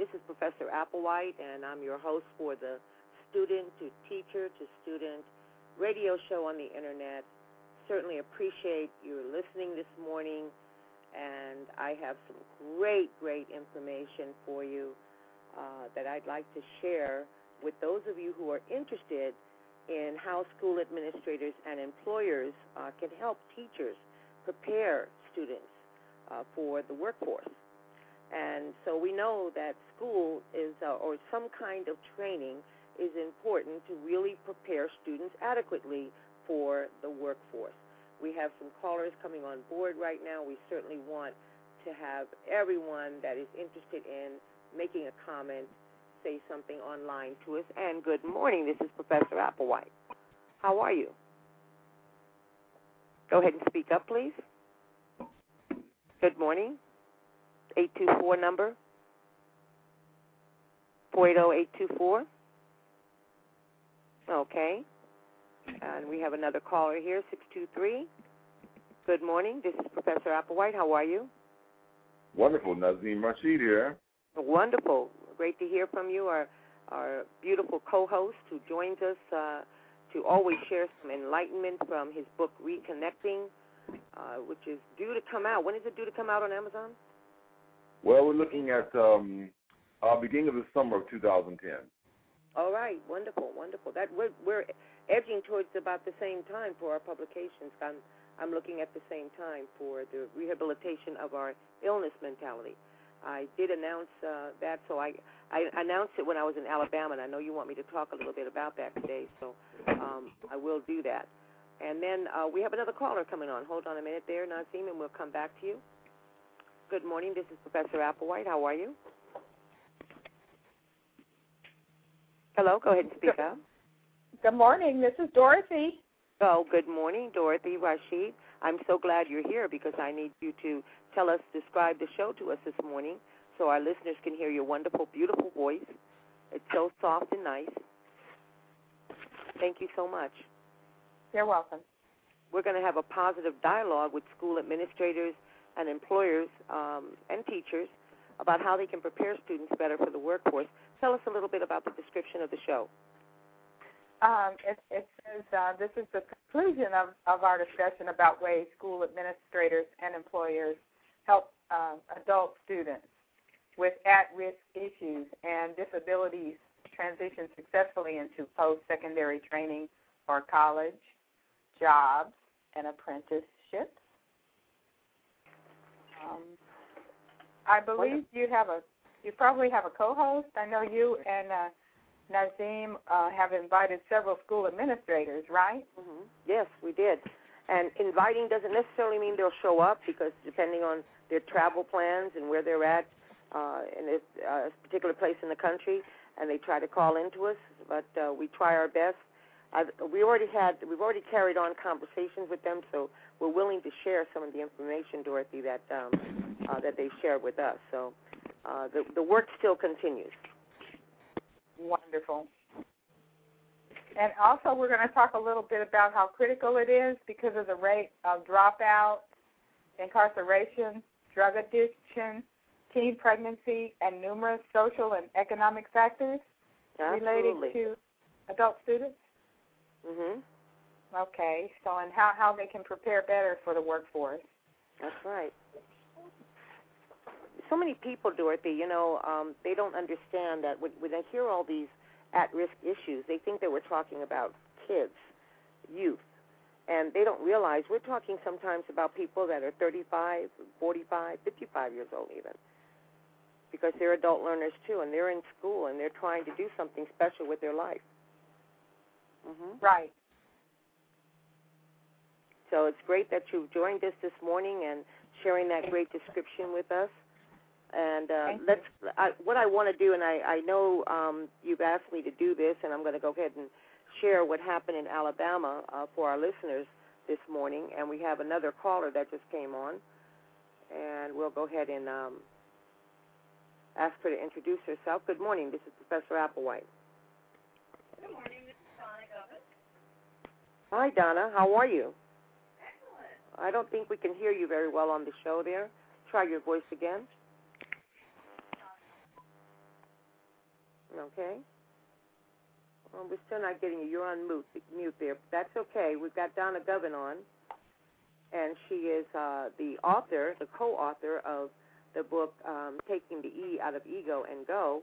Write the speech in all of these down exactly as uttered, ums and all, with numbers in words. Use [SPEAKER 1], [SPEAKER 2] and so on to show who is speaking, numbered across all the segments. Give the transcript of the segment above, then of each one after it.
[SPEAKER 1] This is Professor Applewhite, and I'm your host for the Student to Teacher to Student radio show on the Internet. Certainly appreciate your listening this morning, and I have some great, great information for you uh, that I'd like to share with those of you who are interested in how school administrators and employers uh, can help teachers prepare students uh, for the workforce. And so we know that school is, uh, or some kind of training is important to really prepare students adequately for the workforce. We have some callers coming on board right now. We certainly want to have everyone that is interested in making a comment say something online to us. And good morning. This is Professor Applewhite. How are you? Go ahead and speak up, please. Good morning. eight two four number, four eight zero, eight two four. Okay. And we have another caller here, six two three. Good morning. This is Professor Applewhite. How are you?
[SPEAKER 2] Wonderful. Nazim Rashid here.
[SPEAKER 1] Wonderful. Great to hear from you, our, our beautiful co-host who joins us uh, to always share some enlightenment from his book, Reconnecting, uh, which is due to come out. When is it due to come out on Amazon?
[SPEAKER 2] Well, we're looking at um, uh, beginning of the summer of two thousand ten.
[SPEAKER 1] All right, wonderful, wonderful. That we're, we're edging towards about the same time for our publications. I'm I'm looking at the same time for the rehabilitation of our illness mentality. I did announce uh, that, so I I announced it when I was in Alabama, and I know you want me to talk a little bit about that today, so um, I will do that. And then uh, we have another caller coming on. Hold on a minute there, Nazim, and we'll come back to you. Good morning. This is Professor Applewhite. How are you? Hello. Go ahead and speak up.
[SPEAKER 3] Good morning. This is Dorothy.
[SPEAKER 1] Oh, good morning, Dorothy Rashid. I'm so glad you're here because I need you to tell us, describe the show to us this morning so our listeners can hear your wonderful, beautiful voice. It's so soft and nice. Thank you so much.
[SPEAKER 3] You're welcome.
[SPEAKER 1] We're going to have a positive dialogue with school administrators and employers um, and teachers about how they can prepare students better for the workforce. Tell us a little bit about the description of the show.
[SPEAKER 3] Um, it, it says uh, this is the conclusion of, of our discussion about ways school administrators and employers help uh, adult students with at-risk issues and disabilities transition successfully into post-secondary training or college, jobs, and apprenticeships. Um, I believe you have a, you probably have a co-host. I know you and uh, Nazim uh, have invited several school administrators, right?
[SPEAKER 1] Mm-hmm. Yes, we did. And inviting doesn't necessarily mean they'll show up because depending on their travel plans and where they're at uh, in a uh, particular place in the country, and they try to call into us, but uh, we try our best. I've, we already had, we've already carried on conversations with them, so we're willing to share some of the information, Dorothy, that um, uh, that they've shared with us. So uh, the the work still continues.
[SPEAKER 3] Wonderful. And also we're going to talk a little bit about how critical it is because of the rate of dropout, incarceration, drug addiction, teen pregnancy, and numerous social and economic factors
[SPEAKER 1] Absolutely.
[SPEAKER 3] related to adult students.
[SPEAKER 1] Mm-hmm.
[SPEAKER 3] Okay, so and how, how they can prepare better for the workforce.
[SPEAKER 1] That's right. So many people, Dorothy, you know, um, they don't understand that when, when they hear all these at-risk issues, they think that we're talking about kids, youth, and they don't realize we're talking sometimes about people that are thirty-five, forty-five, fifty-five years old even, because they're adult learners too, and they're in school, and they're trying to do something special with their life. Mm-hmm.
[SPEAKER 3] Right.
[SPEAKER 1] So it's great that you've joined us this morning and sharing that great description with us. And uh, let's. I, what I want to do, and I, I know um, you've asked me to do this, and I'm going to go ahead and share what happened in Alabama uh, for our listeners this morning. And we have another caller that just came on, and we'll go ahead and um, ask her to introduce herself. Good morning. This is Professor Applewhite.
[SPEAKER 4] Good morning. This is Donna Govett.
[SPEAKER 1] Hi, Donna. How are you? Excellent. I don't think we can hear you very well on the show there. Try your voice again. Okay. Well, we're still not getting you. You're on mute, mute there. That's okay. We've got Donna Govan on, and she is uh, the author, the co-author of the book um, Taking the E Out of Ego and Go.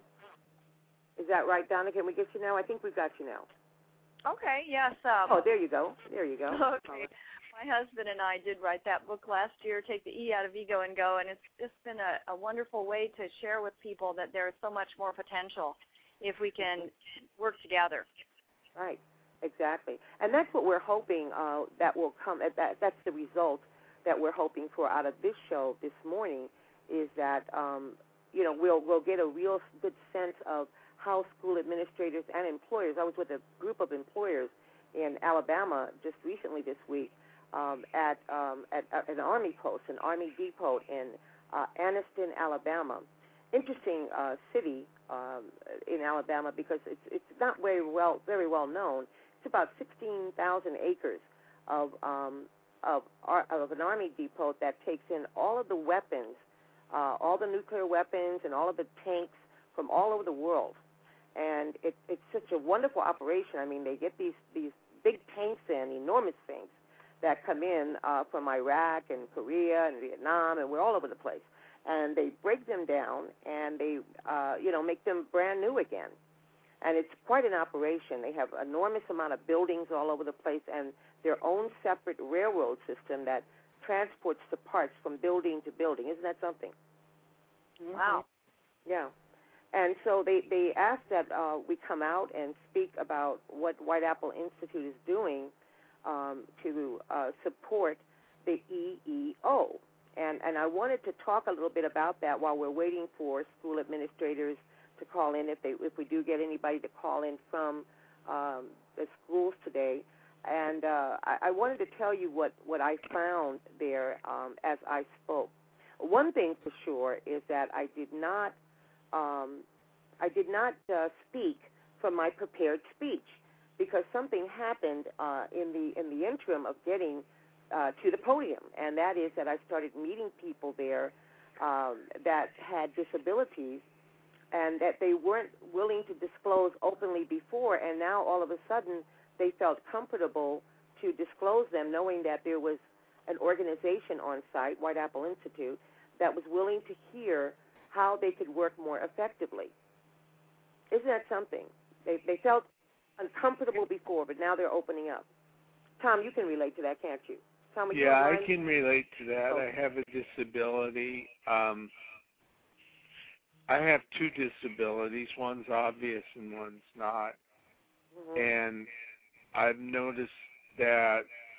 [SPEAKER 1] Is that right, Donna? Can we get you now? I think we've got you now.
[SPEAKER 5] Okay, yes. Um,
[SPEAKER 1] oh, there you go. There you go.
[SPEAKER 5] Okay. My husband and I did write that book last year, Take the E Out of Ego and Go, and it's just been a, a wonderful way to share with people that there is so much more potential if we can work together.
[SPEAKER 1] Right, exactly. And that's what we're hoping uh, that will come, that, that's the result that we're hoping for out of this show this morning, is that, um, you know, we'll, we'll get a real good sense of how school administrators and employers. I was with a group of employers in Alabama just recently this week um, at, um, at, at an Army post, an Army depot in uh, Anniston, Alabama. Interesting uh, city um, in Alabama because it's it's not very well very well known. It's about sixteen thousand acres of um, of of an Army depot that takes in all of the weapons, uh, all the nuclear weapons, and all of the tanks from all over the world. And it, it's such a wonderful operation. I mean, they get these, these big tanks in, enormous things, that come in uh, from Iraq and Korea and Vietnam, and we're all over the place. And they break them down and they, uh, you know, make them brand new again. And it's quite an operation. They have an enormous amount of buildings all over the place and their own separate railroad system that transports the parts from building to building. Isn't that something?
[SPEAKER 5] Wow.
[SPEAKER 1] Yeah. And so they, they asked that uh, we come out and speak about what White Apple Institute is doing um, to uh, support the E E O. And, and I wanted to talk a little bit about that while we're waiting for school administrators to call in, if they if we do get anybody to call in from um, the schools today. And uh, I, I wanted to tell you what, what I found there um, as I spoke. One thing for sure is that I did not um, I did not uh, speak from my prepared speech because something happened uh, in the in the interim of getting uh, to the podium, and that is that I started meeting people there um, that had disabilities and that they weren't willing to disclose openly before, and now all of a sudden they felt comfortable to disclose them, knowing that there was an organization on site, White Apple Institute, that was willing to hear how they could work more effectively. Isn't that something? They they felt uncomfortable before, but now they're opening up. Tom, you can relate to that, can't you? Tom,
[SPEAKER 6] yeah, I can relate to that. Oh. I have a disability. Um, I have two disabilities. One's obvious and one's not. Mm-hmm. And I've noticed that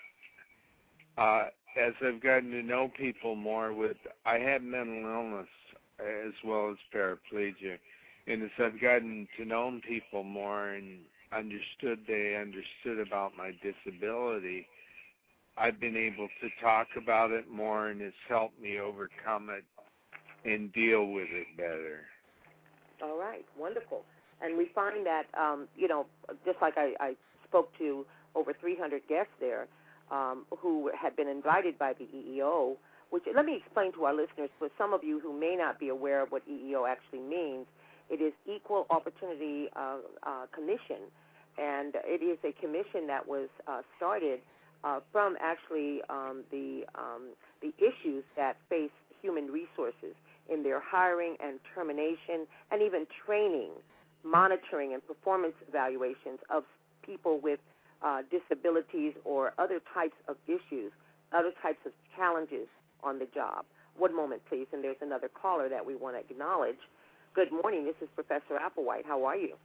[SPEAKER 6] uh, as I've gotten to know people more with, I have mental illness as well as paraplegia. And as I've gotten to know people more and understood they understood about my disability, I've been able to talk about it more, and it's helped me overcome it and deal with it better.
[SPEAKER 1] All right, wonderful. And we find that, um, you know, just like I, I spoke to over three hundred guests there um, who had been invited by the E E O, which, let me explain to our listeners, for some of you who may not be aware of what E E O actually means, it is Equal Opportunity uh, uh, Commission, and it is a commission that was uh, started uh, from actually um, the um, the issues that face human resources in their hiring and termination and even training, monitoring, and performance evaluations of people with uh, disabilities or other types of issues, other types of challenges on the job. One moment, please, and there's another caller that we want to acknowledge. Good morning. This is Professor Applewhite. How are you?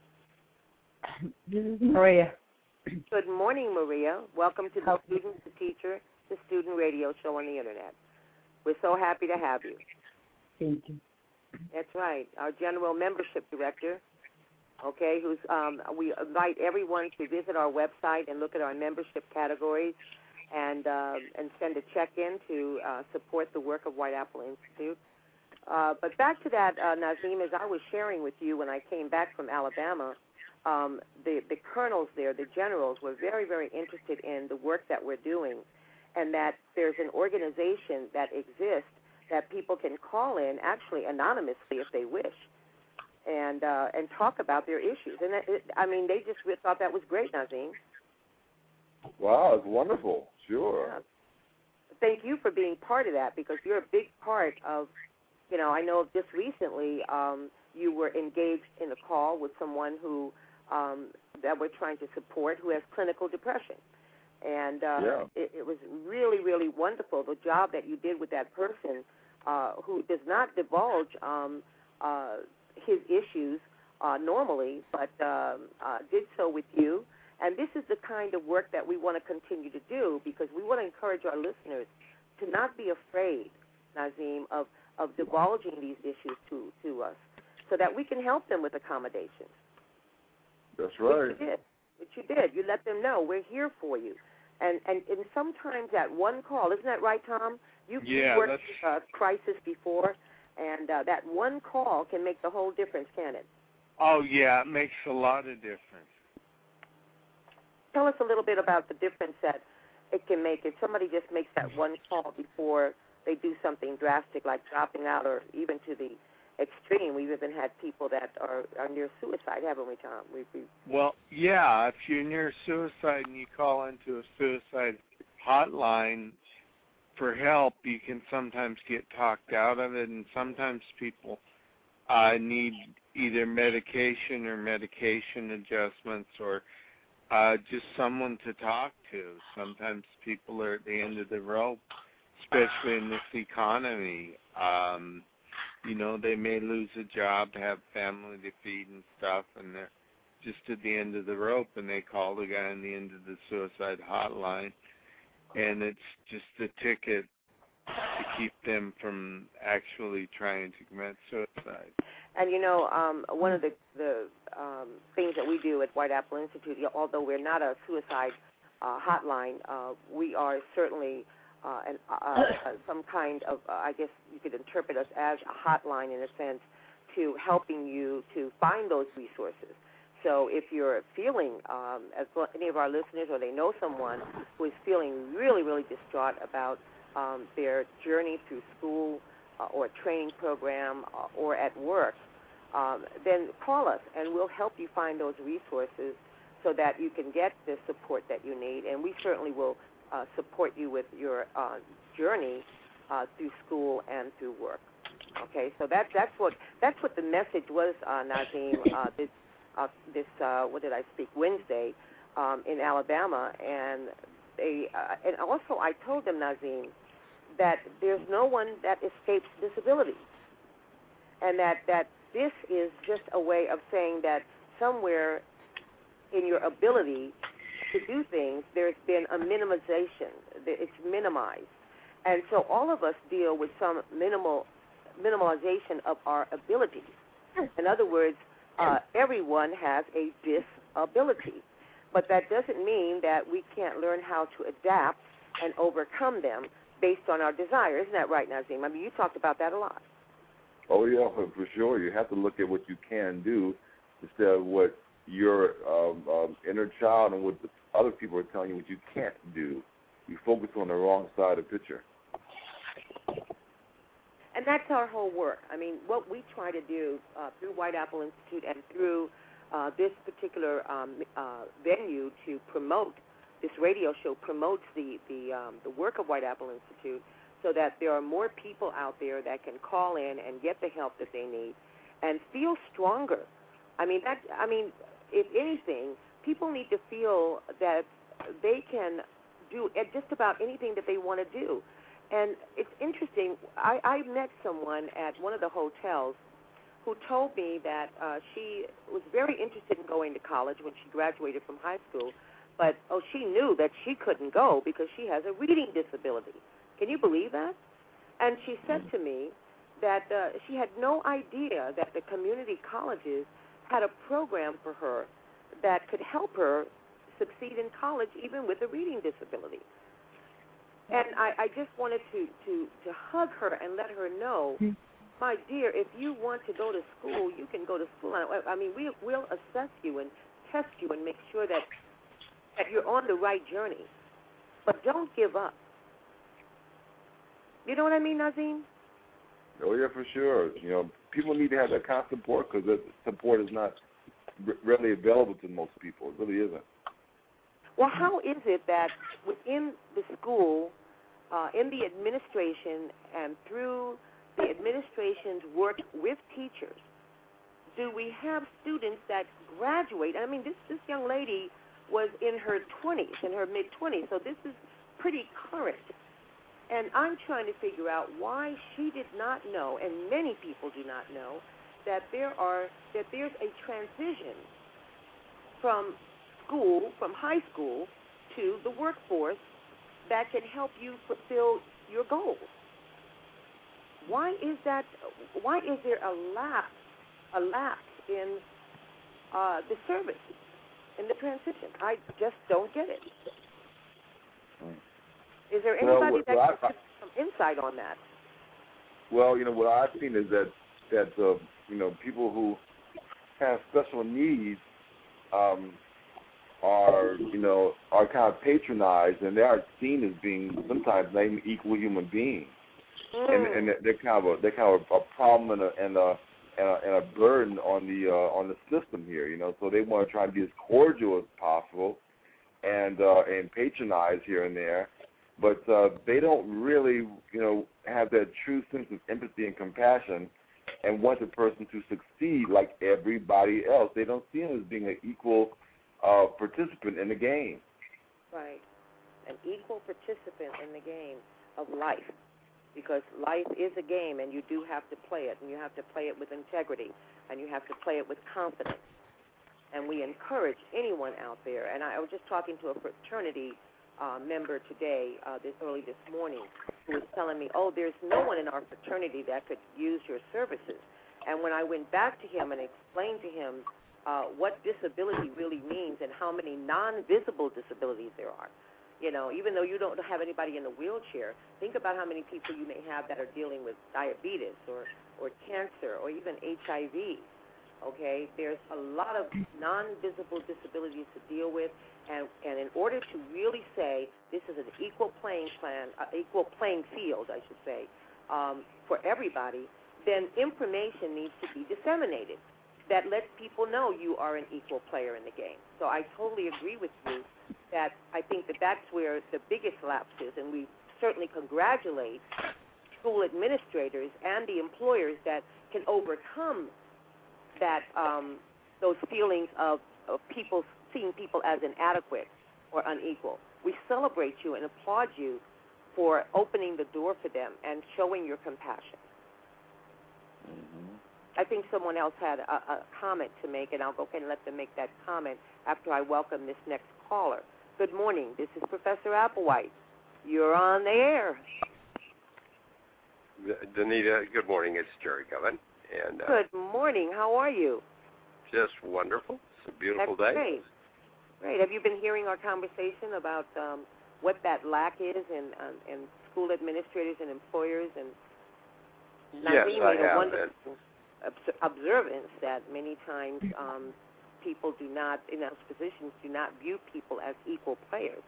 [SPEAKER 7] This is Maria.
[SPEAKER 1] Good morning, Maria. Welcome to the Student to Teacher, the Student Radio Show on the Internet. We're so happy to have you.
[SPEAKER 7] Thank you.
[SPEAKER 1] That's right. Our General Membership Director, okay, who's um, we invite everyone to visit our website and look at our membership categories and uh, and send a check-in to uh, support the work of White Apple Institute. Uh, but back to that, uh, Nazim, as I was sharing with you when I came back from Alabama, um, the, the colonels there, the generals, were very, very interested in the work that we're doing, and that there's an organization that exists that people can call in, actually anonymously if they wish, and uh, and talk about their issues. And it, it, I mean, they just thought that was great, Nazim.
[SPEAKER 2] Wow, it's wonderful. Sure.
[SPEAKER 1] Yeah. Thank you for being part of that, because you're a big part of, you know, I know just recently um, you were engaged in a call with someone who um, that we're trying to support who has clinical depression. And uh,
[SPEAKER 2] yeah.
[SPEAKER 1] it, it was really, really wonderful, the job that you did with that person uh, who does not divulge um, uh, his issues uh, normally, but um, uh, did so with you. And this is the kind of work that we want to continue to do, because we want to encourage our listeners to not be afraid, Nazim, of, of divulging these issues to, to us, so that we can help them with accommodations.
[SPEAKER 2] That's right.
[SPEAKER 1] Which you did. Which you did. You let them know we're here for you. And, and, and sometimes that one call, isn't that right, Tom? You've
[SPEAKER 6] yeah,
[SPEAKER 1] worked
[SPEAKER 6] that's...
[SPEAKER 1] with a crisis before, and uh, that one call can make the whole difference, can it?
[SPEAKER 6] Oh, yeah, it makes a lot of difference.
[SPEAKER 1] Tell us a little bit about the difference that it can make if somebody just makes that one call before they do something drastic like dropping out, or even to the extreme. We've even had people that are, are near suicide, haven't we, Tom? We've, we've...
[SPEAKER 6] Well, yeah, if you're near suicide and you call into a suicide hotline for help, you can sometimes get talked out of it, and sometimes people uh, need either medication or medication adjustments, or Uh, just someone to talk to. Sometimes people are at the end of the rope, especially in this economy. Um, you know, they may lose a job, have family to feed and stuff, and they're just at the end of the rope, and they call the guy on the end of the suicide hotline, and it's just a ticket to keep them from actually trying to commit suicide.
[SPEAKER 1] And, you know, um, one of the, the um, things that we do at White Apple Institute, although we're not a suicide uh, hotline, uh, we are certainly uh, an, uh, uh, some kind of, uh, I guess you could interpret us as a hotline in a sense, to helping you to find those resources. So if you're feeling, um, as any of our listeners, or they know someone who is feeling really, really distraught about um, their journey through school, Uh, or a training program, uh, or at work, um, then call us, and we'll help you find those resources so that you can get the support that you need. And we certainly will uh, support you with your uh, journey uh, through school and through work. Okay, so that, that's what that's what the message was, uh, Nazim. Uh, this uh, this uh, what did I speak Wednesday um, in Alabama, and they uh, and also I told them, Nazim, that there's no one that escapes disability, and that, that this is just a way of saying that somewhere in your ability to do things, there's been a minimization. It's minimized. And so all of us deal with some minimal minimalization of our abilities. In other words, uh, everyone has a disability, but that doesn't mean that we can't learn how to adapt and overcome them based on our desire. Isn't that right, Nazim? I mean, you talked about that a lot.
[SPEAKER 2] Oh, yeah, for sure. You have to look at what you can do instead of what your um, um, inner child and what the other people are telling you what you can't do. You focus on the wrong side of the picture.
[SPEAKER 1] And that's our whole work. I mean, what we try to do uh, through White Apple Institute and through uh, this particular um, uh, venue to promote this radio show promotes the the, um, the work of White Apple Institute, so that there are more people out there that can call in and get the help that they need and feel stronger. I mean, that. I mean, if anything, people need to feel that they can do just about anything that they want to do. And it's interesting. I, I met someone at one of the hotels who told me that uh, she was very interested in going to college when she graduated from high school. But, oh, she knew that she couldn't go because she has a reading disability. Can you believe that? And she said to me that uh, she had no idea that the community colleges had a program for her that could help her succeed in college even with a reading disability. And I, I just wanted to, to, to hug her and let her know, my dear, if you want to go to school, you can go to school. I mean, we, we'll assess you and test you and make sure that that you're on the right journey, but don't give up. You know what I mean, Nazim?
[SPEAKER 2] Oh, yeah, for sure. You know, people need to have that kind of support because that support is not r- readily available to most people. It really isn't.
[SPEAKER 1] Well, how is it that within the school, uh, in the administration, and through the administration's work with teachers, do we have students that graduate? I mean, this, this young lady was in her twenties, in her mid-twenties, so this is pretty current. And I'm trying to figure out why she did not know, and many people do not know, that there are that there's a transition from school, from high school, to the workforce that can help you fulfill your goals. Why is that? Why is there a lapse, a lapse in uh, the service, in the transition? I just don't get it. Is there anybody
[SPEAKER 2] well,
[SPEAKER 1] that
[SPEAKER 2] well,
[SPEAKER 1] can
[SPEAKER 2] I,
[SPEAKER 1] give some insight on that?
[SPEAKER 2] Well, you know, what I've seen is that that uh, you know, people who have special needs um, are you know are kind of patronized, and they are seen as being sometimes not even equal human beings, mm. and and they're kind of a they're kind of a problem and a and a and a, and a burden on the uh, on the system here. You know, so they want to try to be as cordial as possible, and uh, and patronize here and there. But uh, they don't really, you know, have that true sense of empathy and compassion and want the person to succeed like everybody else. They don't see them as being an equal uh, participant in the game.
[SPEAKER 1] Right. An equal participant in the game of life, because life is a game, and you do have to play it, and you have to play it with integrity, and you have to play it with confidence. And we encourage anyone out there, and I was just talking to a fraternity Uh, member today, uh, this early this morning, who was telling me, oh, there's no one in our fraternity that could use your services. And when I went back to him and explained to him uh, what disability really means and how many non-visible disabilities there are, you know, even though you don't have anybody in a wheelchair, think about how many people you may have that are dealing with diabetes or, or cancer or even H I V. Okay, there's a lot of non-visible disabilities to deal with, and, and in order to really say this is an equal playing plan, uh, equal playing field, I should say, um, for everybody, then information needs to be disseminated that lets people know you are an equal player in the game. So I totally agree with you that I think that that's where the biggest lapse is, and we certainly congratulate school administrators and the employers that can overcome that um, those feelings of, of people seeing people as inadequate or unequal. We celebrate you and applaud you for opening the door for them and showing your compassion.
[SPEAKER 2] Mm-hmm.
[SPEAKER 1] I think someone else had a, a comment to make, and I'll go ahead and let them make that comment after I welcome this next caller. Good morning. This is Professor Applewhite. You're on the air.
[SPEAKER 8] Danita, good morning. It's Jerry Govan. And, uh,
[SPEAKER 1] good morning. How are you?
[SPEAKER 8] Just wonderful. It's a beautiful
[SPEAKER 1] That's
[SPEAKER 8] day.
[SPEAKER 1] Great. Great. Have you been hearing our conversation about um, what that lack is in, um, in school administrators and employers? And
[SPEAKER 8] yes,
[SPEAKER 1] we
[SPEAKER 8] I
[SPEAKER 1] made
[SPEAKER 8] have.
[SPEAKER 1] a wonderful obs- observance that many times um, people do not, in those positions, do not view people as equal players.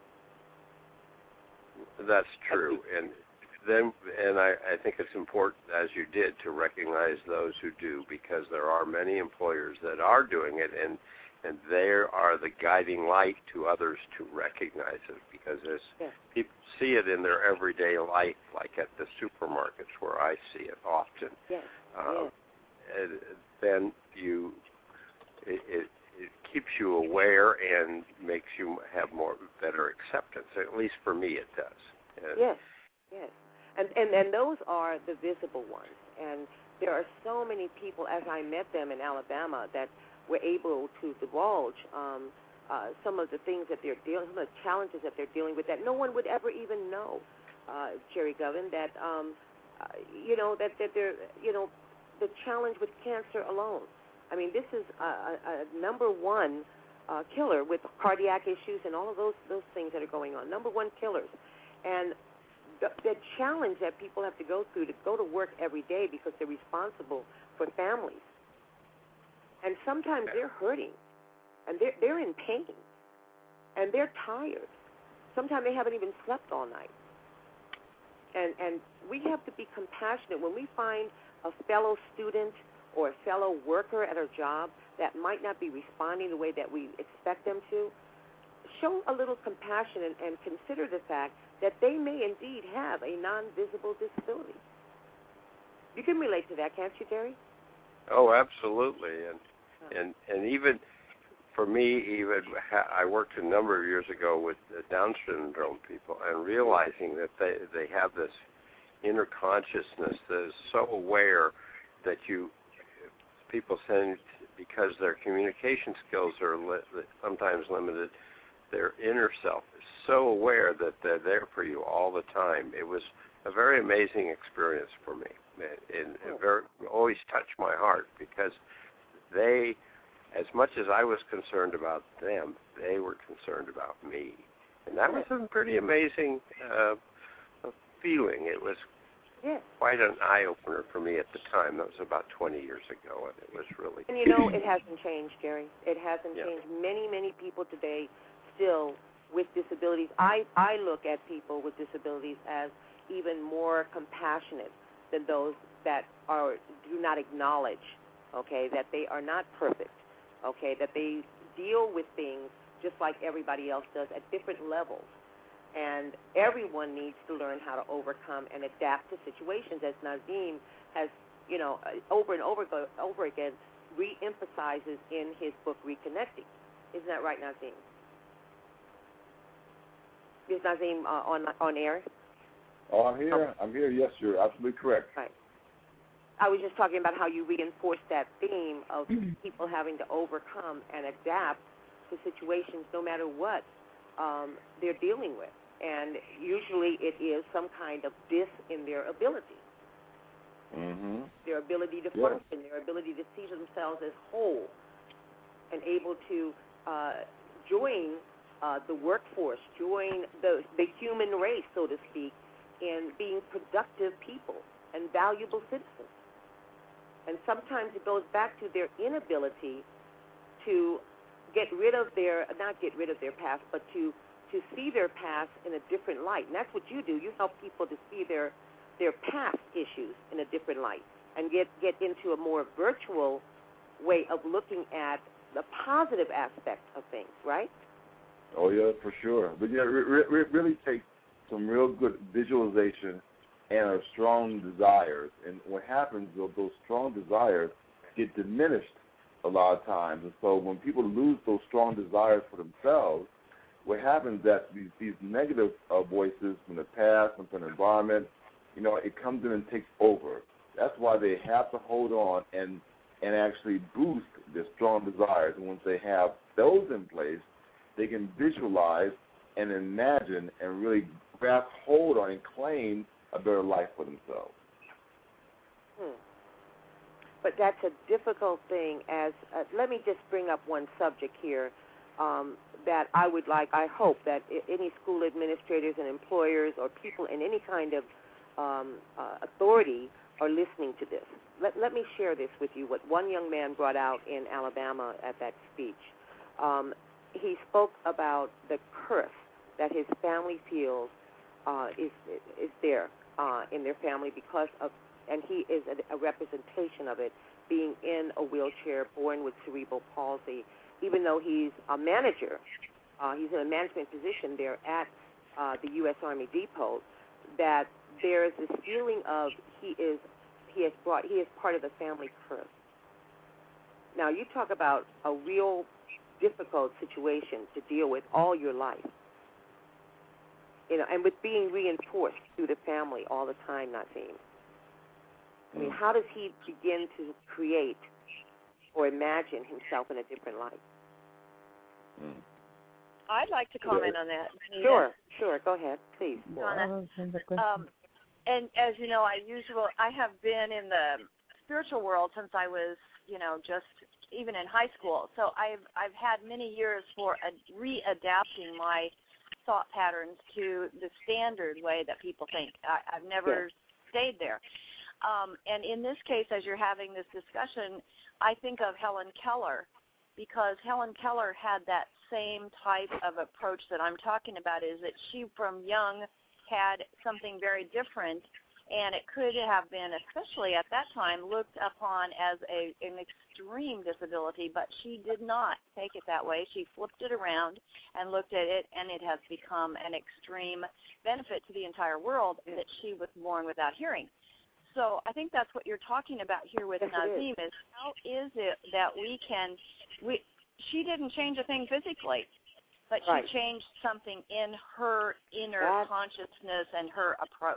[SPEAKER 8] That's true. And then, and I, I think it's important, as you did, to recognize those who do, because there are many employers that are doing it, and and they are the guiding light to others to recognize it, because as
[SPEAKER 1] yes.
[SPEAKER 8] people see it in their everyday life, like at the supermarkets where I see it often.
[SPEAKER 1] Yes.
[SPEAKER 8] Um,
[SPEAKER 1] yes.
[SPEAKER 8] and then you, it, it, it keeps you aware and makes you have more better acceptance. At least for me, it does. And
[SPEAKER 1] yes. Yes. And, and and those are the visible ones. And there are so many people, as I met them in Alabama, that were able to divulge um, uh, some of the things that they're dealing, some of the challenges that they're dealing with that no one would ever even know, uh, Jerry Govan, that, um, uh, you know, that, that they're, you know, the challenge with cancer alone. I mean, this is a, a, a number one uh, killer with cardiac issues and all of those, those things that are going on, number one killers. And the, the challenge that people have to go through to go to work every day because they're responsible for families. And sometimes they're hurting, and they're, they're in pain, and they're tired. Sometimes they haven't even slept all night. And and we have to be compassionate when we find a fellow student or a fellow worker at our job that might not be responding the way that we expect them to, show a little compassion and, and consider the fact that they may indeed have a non-visible disability. You can relate to that, can't you, Terry?
[SPEAKER 8] Oh, absolutely. And and and even for me, even I worked a number of years ago with Down syndrome people, and realizing that they they have this inner consciousness that is so aware that you people say because their communication skills are li- sometimes limited, their inner self is so aware that they're there for you all the time. It was a very amazing experience for me. And it very, always touched my heart because they, as much as I was concerned about them, they were concerned about me. And that was a pretty amazing uh, feeling. It was
[SPEAKER 1] yeah.
[SPEAKER 8] quite an eye-opener for me at the time. That was about twenty years ago, and it was really...
[SPEAKER 1] And you know, it hasn't changed, Jerry. It hasn't
[SPEAKER 8] yeah.
[SPEAKER 1] changed. Many, many people today still with disabilities. I, I look at people with disabilities as even more compassionate than those that are do not acknowledge, okay, that they are not perfect, okay, that they deal with things just like everybody else does at different levels. And everyone needs to learn how to overcome and adapt to situations, as Nazeem has, you know, over and over, over again, re-emphasizes in his book, Reconnecting. Isn't that right, Nazeem? Is Nazeem uh, on, on air?
[SPEAKER 2] Oh, I'm here. Oh. I'm here. Yes, you're absolutely correct.
[SPEAKER 1] Right. I was just talking about how you reinforce that theme of people having to overcome and adapt to situations no matter what um, they're dealing with. And usually it is some kind of dis in their ability.
[SPEAKER 2] Mm-hmm.
[SPEAKER 1] Their ability to
[SPEAKER 2] yes.
[SPEAKER 1] function, their ability to see themselves as whole and able to uh, join uh, the workforce, join the, the human race, so to speak, in being productive people and valuable citizens. And sometimes it goes back to their inability to get rid of their, not get rid of their past, but to, to see their past in a different light. And that's what you do. You help people to see their, their past issues in a different light and get, get into a more virtual way of looking at the positive aspect of things, right?
[SPEAKER 2] Oh, yeah, for sure. But, yeah, it re- re- really takes some real good visualization and a strong desires. And what happens is those strong desires get diminished a lot of times. And so when people lose those strong desires for themselves, what happens is that these, these negative uh, voices from the past and from the environment, you know, it comes in and takes over. That's why they have to hold on and, and actually boost their strong desires. And once they have those in place, they can visualize and imagine and really grasp hold on and claim a better life for themselves.
[SPEAKER 1] Hmm. But that's a difficult thing. As uh, let me just bring up one subject here um, that I would like, I hope that I- any school administrators and employers or people in any kind of um, uh, authority are listening to this. Let, let me share this with you, what one young man brought out in Alabama at that speech. Um, he spoke about the curse that his family feels uh, is is there uh, in their family because of, and he is a, a representation of it, being in a wheelchair, born with cerebral palsy. Even though he's a manager, uh, he's in a management position there at uh, the U S Army Depot, that there is this feeling of he is he has brought he is part of the family curse. Now you talk about a real difficult situation to deal with all your life. You know, and with being reinforced through the family all the time, Nazeem. I mean, how does he begin to create or imagine himself in a different light?
[SPEAKER 2] Mm.
[SPEAKER 5] I'd like to comment on that. Nina.
[SPEAKER 1] Sure, sure. Go ahead, please.
[SPEAKER 5] Donna. Um, and as you know, I usually I have been in the spiritual world since I was, you know, just even in high school. So I've I've had many years for a, readapting my thought patterns to the standard way that people think. I, I've never
[SPEAKER 1] Yes.
[SPEAKER 5] stayed there. Um, and in this case, as you're having this discussion, I think of Helen Keller, because Helen Keller had that same type of approach that I'm talking about, is that she from young had something very different And it could have been, especially at that time, looked upon as a, an extreme disability, but she did not take it that way. She flipped it around and looked at it, and it has become an extreme benefit to the entire world that she was born without hearing. So I think that's what you're talking about here with
[SPEAKER 1] yes,
[SPEAKER 5] Nazim is. is how is it that we can, we, she didn't change a thing physically, but
[SPEAKER 1] right.
[SPEAKER 5] she changed something in her inner
[SPEAKER 1] that's,
[SPEAKER 5] consciousness and her approach.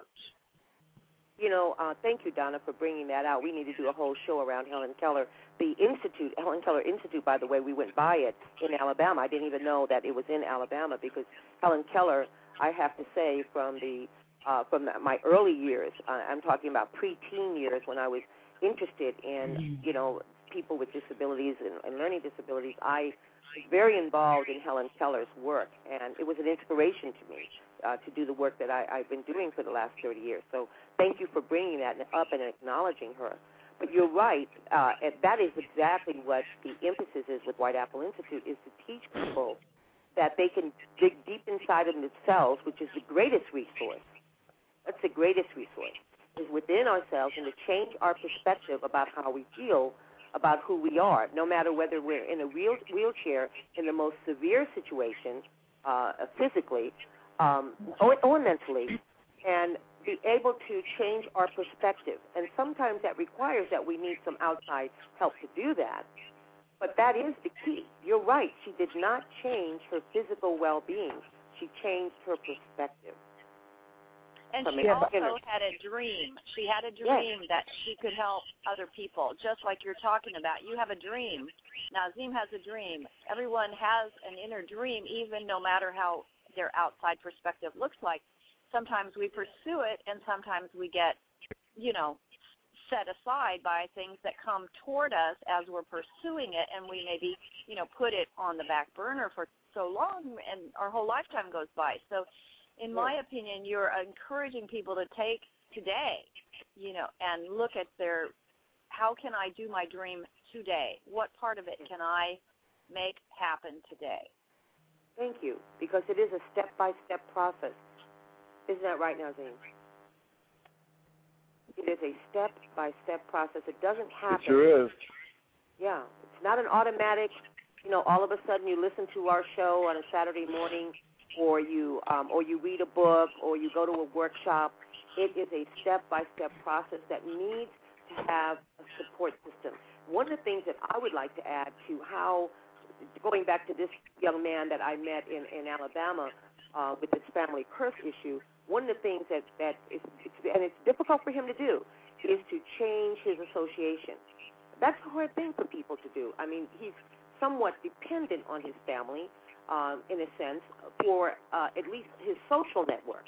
[SPEAKER 1] You know, uh, thank you, Donna, for bringing that out. We need to do a whole show around Helen Keller. The Institute, Helen Keller Institute, by the way, we went by it in Alabama. I didn't even know that it was in Alabama because Helen Keller, I have to say, from the uh, from my early years, uh, I'm talking about preteen years when I was interested in, you know, people with disabilities and, and learning disabilities, I was very involved in Helen Keller's work, and it was an inspiration to me uh, to do the work that I, I've been doing for the last thirty years. So thank you for bringing that up and acknowledging her. But you're right, uh, and that is exactly what the emphasis is with White Apple Institute, is to teach people that they can dig deep inside of themselves, which is the greatest resource. That's the greatest resource, is within ourselves, and to change our perspective about how we feel about who we are, no matter whether we're in a wheel, wheelchair in the most severe situation, uh, physically um, or, or mentally, and be able to change our perspective. And sometimes that requires that we need some outside help to do that. But that is the key. You're right. She did not change her physical well-being. She changed her perspective.
[SPEAKER 5] And she also had a dream. She had a dream yes. that she could help other people, just like you're talking about. You have a dream. Nazim has a dream. Everyone has an inner dream, even no matter how their outside perspective looks like. Sometimes we pursue it, and sometimes we get, you know, set aside by things that come toward us as we're pursuing it, and we maybe, you know, put it on the back burner for so long, and our whole lifetime goes by. So in my opinion, you're encouraging people to take today, you know, and look at their, how can I do my dream today? What part of it can I make happen today?
[SPEAKER 1] Thank you, because it is a step-by-step process. Isn't that right, Nazim? It is a step-by-step process. It doesn't happen.
[SPEAKER 6] It sure is.
[SPEAKER 1] Yeah, it's not an automatic, you know, all of a sudden you listen to our show on a Saturday morning, or you um, or you read a book, or you go to a workshop. It is a step-by-step process that needs to have a support system. One of the things that I would like to add to how, going back to this young man that I met in, in Alabama uh, with this family curse issue, one of the things that, that is, it's, and it's difficult for him to do, is to change his association. That's a hard thing for people to do. I mean, he's somewhat dependent on his family, um, in a sense, for uh, at least his social network.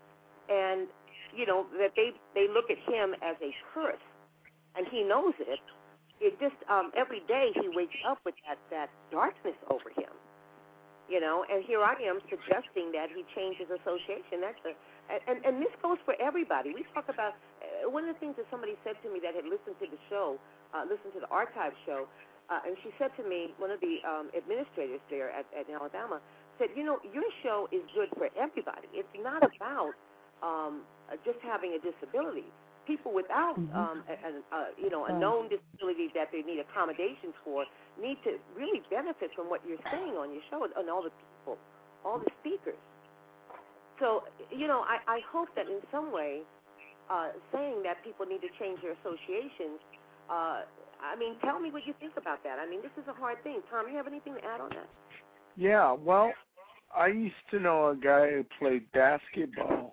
[SPEAKER 1] And, you know, that they, they look at him as a curse, and he knows it. It just, um, every day he wakes up with that, that darkness over him. You know, and here I am suggesting that he change his association. That's a, and, and this goes for everybody. We talk about, uh, one of the things that somebody said to me that had listened to the show, uh, listened to the archive show, uh, and she said to me, one of the um, administrators there at, at Alabama, said, you know, your show is good for everybody. It's not about um, just having a disability. People without, mm-hmm. um, a, a, a, you know, a known disability that they need accommodations for need to really benefit from what you're saying on your show and all the people, all the speakers. So, you know, I, I hope that in some way, uh, saying that people need to change their associations, uh, I mean, tell me what you think about that. I mean, this is a hard thing. Tom, you have anything to add on that?
[SPEAKER 6] Yeah, well, I used to know a guy who played basketball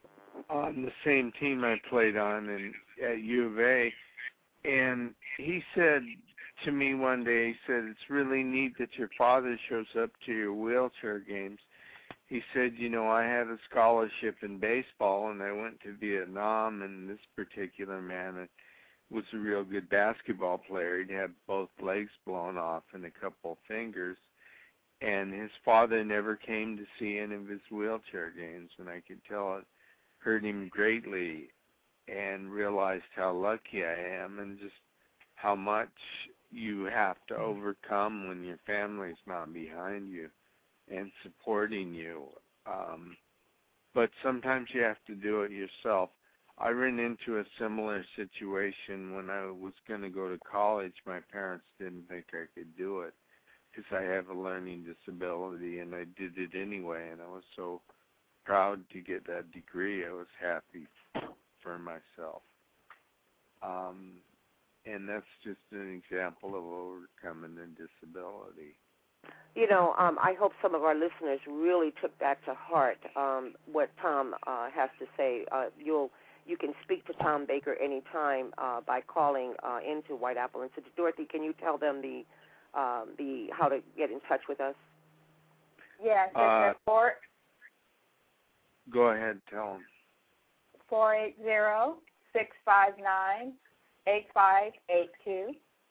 [SPEAKER 6] on the same team I played on in, at U of A, and he said to me one day, he said, it's really neat that your father shows up to your wheelchair games. He said, you know, I had a scholarship in baseball, and I went to Vietnam, and this particular man was a real good basketball player. He'd had both legs blown off and a couple fingers, and his father never came to see any of his wheelchair games, and I could tell it hurt him greatly, and realized how lucky I am and just how much you have to overcome when your family's not behind you and supporting you. Um, but sometimes you have to do it yourself. I ran into a similar situation when I was going to go to college. My parents didn't think I could do it because I have a learning disability, and I did it anyway, and I was so proud to get that degree. I was happy for myself. Um, and that's just an example of overcoming a disability.
[SPEAKER 1] You know, um, I hope some of our listeners really took that to heart, um, what Tom uh, has to say. Uh, you'll You can speak to Tom Baker anytime uh, by calling uh, into White Apple Institute. Dorothy, can you tell them the um, the how to get in touch with us?
[SPEAKER 3] Yes, it's
[SPEAKER 6] uh,
[SPEAKER 3] at four.
[SPEAKER 6] Go ahead, tell them.
[SPEAKER 3] Four eight zero six five nine eight five eight two.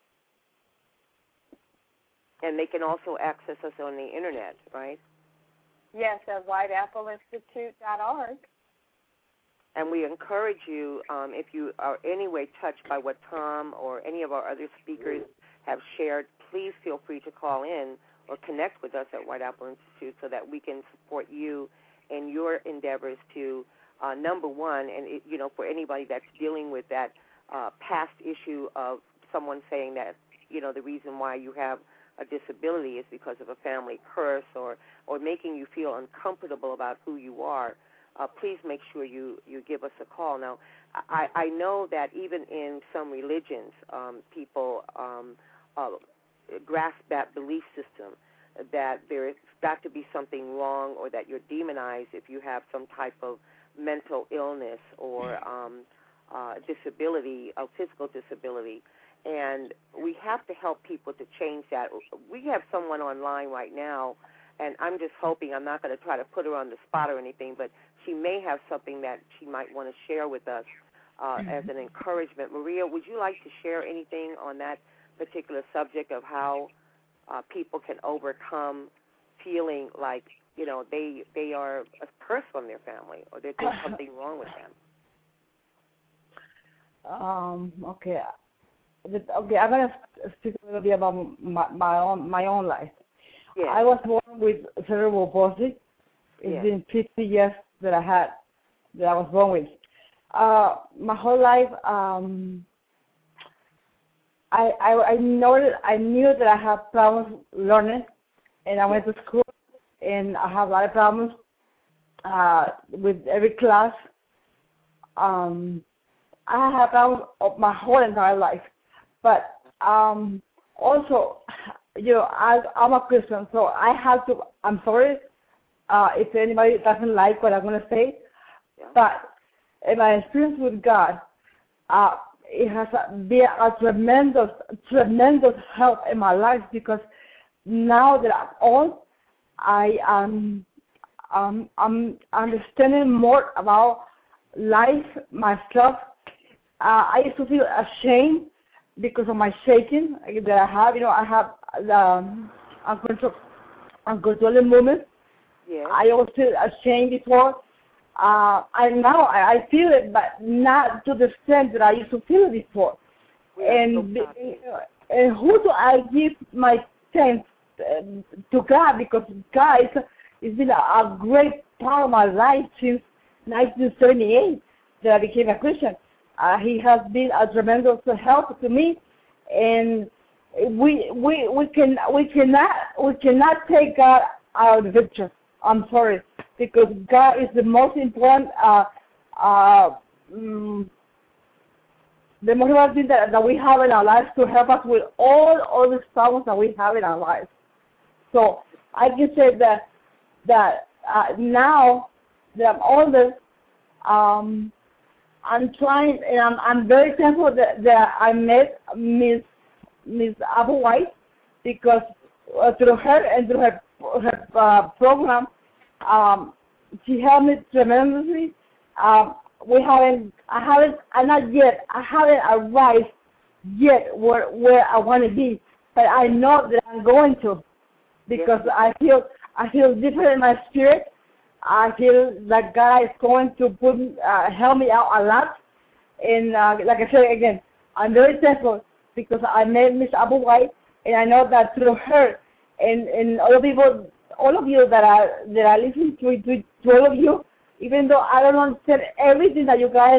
[SPEAKER 1] And they can also access us on the internet, right?
[SPEAKER 3] Yes, at white apple institute dot org.
[SPEAKER 1] And we encourage you, um, if you are any way touched by what Tom or any of our other speakers have shared, please feel free to call in or connect with us at White Apple Institute so that we can support you in your endeavors to, uh, number one, and, it, you know, for anybody that's dealing with that uh, past issue of someone saying that, you know, the reason why you have a disability is because of a family curse or, or making you feel uncomfortable about who you are. Uh, please make sure you, you give us a call. Now, I, I know that even in some religions, um, people um, uh, grasp that belief system that there's got to be something wrong or that you're demonized if you have some type of mental illness or um, uh, disability, a physical disability. And we have to help people to change that. We have someone online right now, and I'm just hoping, I'm not going to try to put her on the spot or anything, but she may have something that she might want to share with us uh, mm-hmm. as an encouragement. Maria, would you like to share anything on that particular subject of how uh, people can overcome feeling like, you know, they they are a curse from their family or that there's something wrong with them?
[SPEAKER 7] Um, okay. Okay, I'm going to speak a little bit about my, my own my own life.
[SPEAKER 1] Yeah.
[SPEAKER 7] I was born with cerebral palsy. It's yeah. been fifty years that I had, that I was born with. Uh, my whole life, um, I, I I know I knew that I had problems learning, and I went to school, and I have a lot of problems uh, with every class. Um, I have problems of my whole entire life. But um, also, you know, I, I'm a Christian, so I have to, I'm sorry uh, if anybody doesn't like what I'm going to say, yeah. but in my experience with God, uh, it has been a tremendous, tremendous help in my life because now that I'm old, I am um, I'm understanding more about life, myself. Uh, I used to feel ashamed because of my shaking that I have. You know, I have the um, uncontrol- uncontrollable movement.
[SPEAKER 1] Yeah.
[SPEAKER 7] I always feel ashamed before. Uh, and now I, I feel it, but not to the extent that I used to feel it before.
[SPEAKER 1] Yeah,
[SPEAKER 7] and, so and who do I give my thanks uh, to God? Because God is, has been a, a great part of my life since nineteen seventy-eight that I became a Christian. Uh, he has been a tremendous help to me, and we we we can we cannot we cannot take God out of the picture. I'm sorry, because God is the most important uh, uh, um, the most important thing that, that we have in our lives to help us with all all the problems that we have in our lives. So I can say that that uh, now that I'm older. Um, I'm trying, and I'm, I'm very thankful that, that I met Miss Miss Applewhite because uh, through her and through her her uh, program, um, she helped me tremendously. Um, we haven't, I haven't, I'm not yet, I haven't arrived yet where where I want to be, but I know that I'm going to because yes. I feel I feel different in my spirit. I feel like God is going to put uh, help me out a lot, and uh, like I said again, I'm very thankful because I met Miss Applewhite, and I know that through her and, and all of people, all of you that are that are listening to, to to all of you, even though I don't understand everything that you guys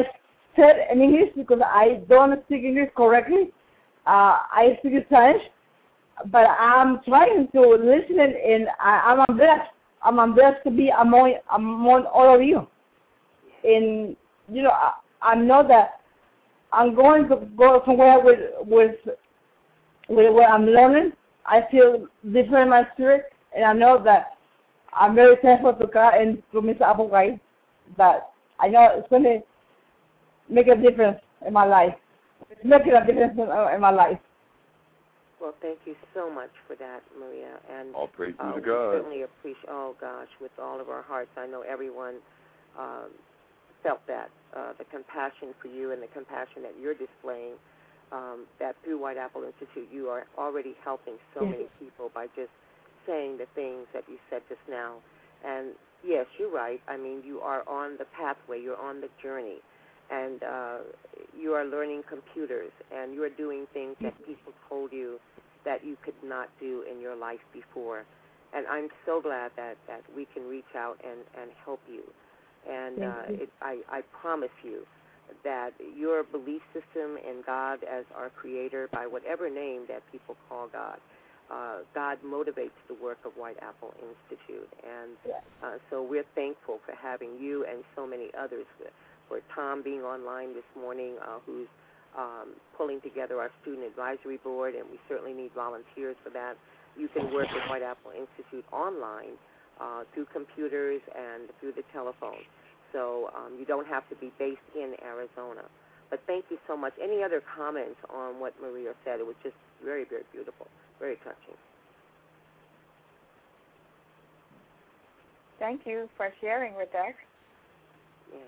[SPEAKER 7] said in English because I don't speak English correctly. Uh, I speak Spanish, but I'm trying to listen, and I, I'm blessed. I'm blessed to be among among all of you. And you know, I, I know that I'm going to go somewhere with with with what I'm learning. I feel different in my spirit, and I know that I'm very thankful to God and to Mister Applewhite that I know it's going to make a difference in my life. It's making a difference in, in my life.
[SPEAKER 1] Well, thank you so much for that, Maria. And
[SPEAKER 2] all praise
[SPEAKER 1] uh,
[SPEAKER 2] to
[SPEAKER 1] we
[SPEAKER 2] God.
[SPEAKER 1] certainly appreciate. Oh gosh, with all of our hearts, I know everyone um, felt that uh, the compassion for you and the compassion that you're displaying. Um, that through White Apple Institute, you are already helping so many people by just saying the things that you said just now. And yes, you're right. I mean, you are on the pathway. You're on the journey. And uh, you are learning computers, and you are doing things that people told you that you could not do in your life before. And I'm so glad that, that we can reach out and, and help you. And uh, it, I, I promise you that your belief system in God as our creator, by whatever name that people call God, uh, God motivates the work of White Apple Institute. And uh, so we're thankful for having you and so many others, for Tom being online this morning, uh, who's um, pulling together our student advisory board, and we certainly need volunteers for that. You can work with White Apple Institute online uh, through computers and through the telephone. So um, you don't have to be based in Arizona. But thank you so much. Any other comments on what Maria said? It was just very, very beautiful, very touching.
[SPEAKER 3] Thank you for sharing with us.
[SPEAKER 1] Yes.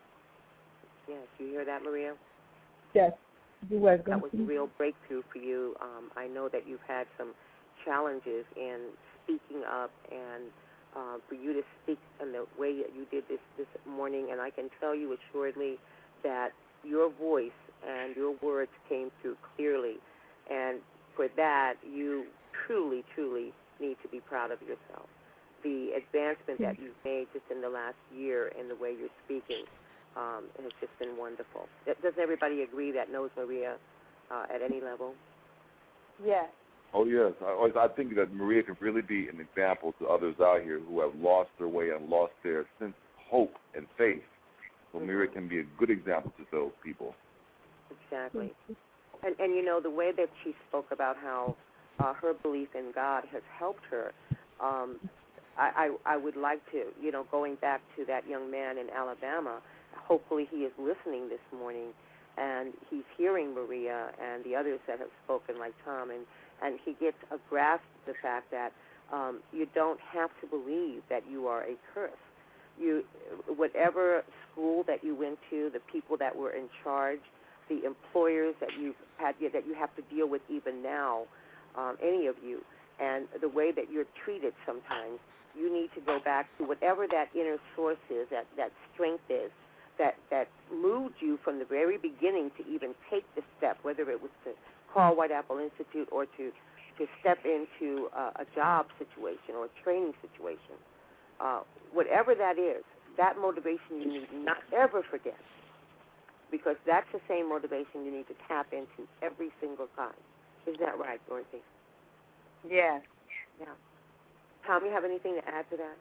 [SPEAKER 1] Yes. You hear that, Maria?
[SPEAKER 7] Yes. You're welcome.
[SPEAKER 1] That was a real breakthrough for you. Um, I know that you've had some challenges in speaking up and Uh, for you to speak in the way that you did this this morning, and I can tell you assuredly that your voice and your words came through clearly, and for that you truly, truly need to be proud of yourself. The advancement that you've made just in the last year in the way you're speaking um, has just been wonderful. Does everybody agree that knows Maria uh, at any level?
[SPEAKER 3] Yes.
[SPEAKER 2] Oh, yes. I, I think that Maria can really be an example to others out here who have lost their way and lost their sense of hope and faith. So mm-hmm. Maria can be a good example to those people.
[SPEAKER 1] Exactly. And, and you know, the way that she spoke about how uh, her belief in God has helped her, um, I, I, I would like to, you know, going back to that young man in Alabama, hopefully he is listening this morning, and he's hearing Maria and the others that have spoken, like Tom, and and he gets a grasp of the fact that um, you don't have to believe that you are a curse. You, whatever school that you went to, the people that were in charge, the employers that you had that you have to deal with even now, um, any of you, and the way that you're treated sometimes, you need to go back to whatever that inner source is, that, that strength is, that, that moved you from the very beginning to even take the step, whether it was to call White Apple Institute or to, to step into uh, a job situation or a training situation. Uh, whatever that is, that motivation you need not ever forget, because that's the same motivation you need to tap into every single time. Isn't that right, Dorothy?
[SPEAKER 3] Yes.
[SPEAKER 1] Yeah. Tom, you have anything to add to that?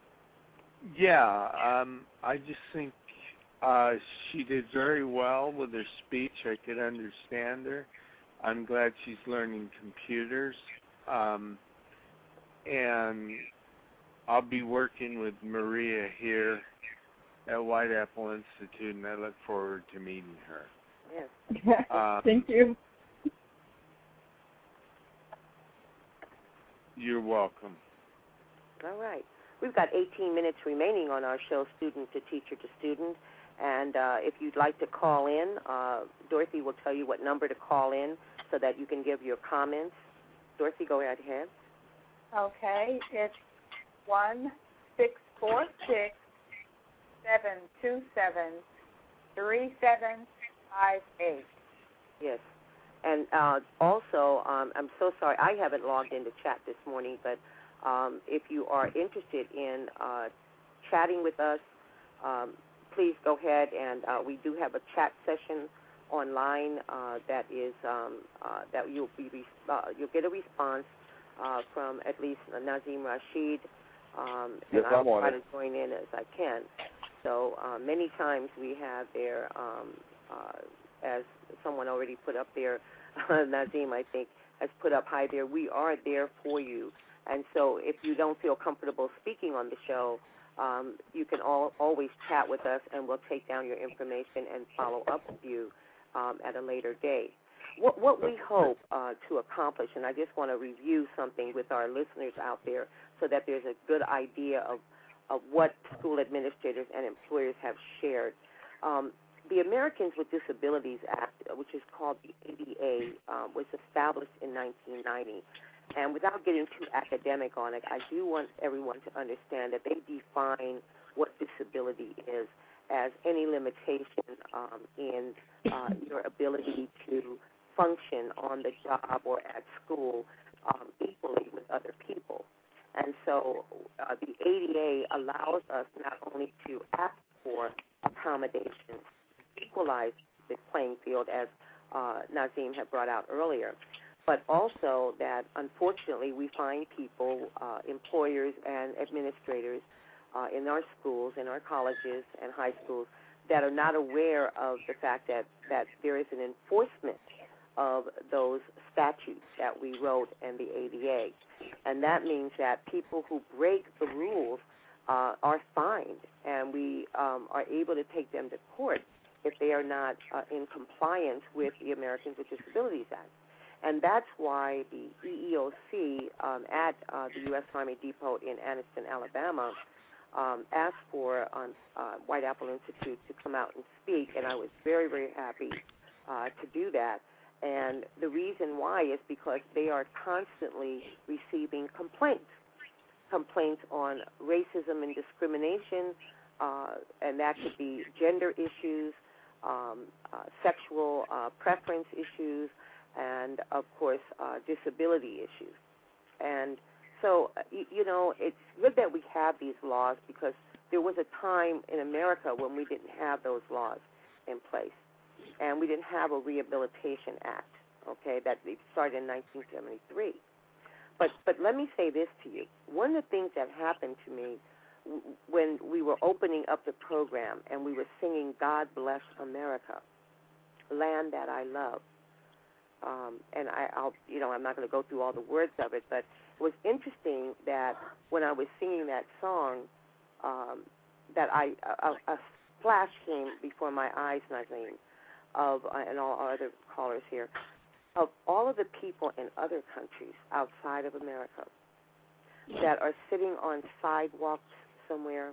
[SPEAKER 6] Yeah, um, I just think uh, she did very well with her speech. I could understand her. I'm glad she's learning computers. Um, and I'll be working with Maria here at White Apple Institute, and I look forward to meeting her.
[SPEAKER 1] Yes.
[SPEAKER 6] Um,
[SPEAKER 7] Thank you.
[SPEAKER 6] You're welcome.
[SPEAKER 1] All right. We've got eighteen minutes remaining on our show, Student to Teacher to Student. And uh, if you'd like to call in, uh, Dorothy will tell you what number to call in so that you can give your comments. Dorothy, go right ahead.
[SPEAKER 3] Okay. It's one six four six seven two seven three seven five eight.
[SPEAKER 1] Yes. And uh, also, um, I'm so sorry, I haven't logged into chat this morning, but um, if you are interested in uh, chatting with us, um, please go ahead and uh, we do have a chat session online uh, that is um, uh, that you'll be uh, you'll get a response uh, from at least Nazim Rashid, um,
[SPEAKER 2] yes,
[SPEAKER 1] and I'll
[SPEAKER 2] I'm on
[SPEAKER 1] try
[SPEAKER 2] it.
[SPEAKER 1] to join in as I can. So uh, many times we have there, um, uh, as someone already put up there, Nazim I think has put up, hi there, we are there for you. And so if you don't feel comfortable speaking on the show, um, you can all, always chat with us, and we'll take down your information and follow up with you um, at a later date. What, what we hope uh, to accomplish, and I just want to review something with our listeners out there so that there's a good idea of, of what school administrators and employers have shared. Um, the Americans with Disabilities Act, which is called the A D A, um, was established in nineteen ninety. And without getting too academic on it, I do want everyone to understand that they define what disability is as any limitation um, in uh, your ability to function on the job or at school um, equally with other people. And so uh, the A D A allows us not only to ask for accommodations, equalize the playing field, as uh, Nazim had brought out earlier, but also that, unfortunately, we find people, uh, employers and administrators uh, in our schools, in our colleges and high schools, that are not aware of the fact that, that there is an enforcement of those statutes that we wrote in the A D A. And that means that people who break the rules uh, are fined, and we um, are able to take them to court if they are not uh, in compliance with the Americans with Disabilities Act. And that's why the E E O C um, at uh, the U S Army Depot in Anniston, Alabama, um, asked for um, uh, White Apple Institute to come out and speak, and I was very, very happy uh, to do that. And the reason why is because they are constantly receiving complaints, complaints on racism and discrimination, uh, and that could be gender issues, um, uh, sexual uh, preference issues, and, of course, uh, disability issues. And so, you, you know, it's good that we have these laws, because there was a time in America when we didn't have those laws in place, and we didn't have a Rehabilitation Act, okay, that started in nineteen seventy-three. But, but let me say this to you. One of the things that happened to me w- when we were opening up the program and we were singing God Bless America, Land That I Love, Um, and I, I'll, you know, I'm not going to go through all the words of it, but it was interesting that when I was singing that song, um, that I a, a flash came before my eyes, Nazim, of uh, and all our other callers here, of all of the people in other countries outside of America that are sitting on sidewalks somewhere,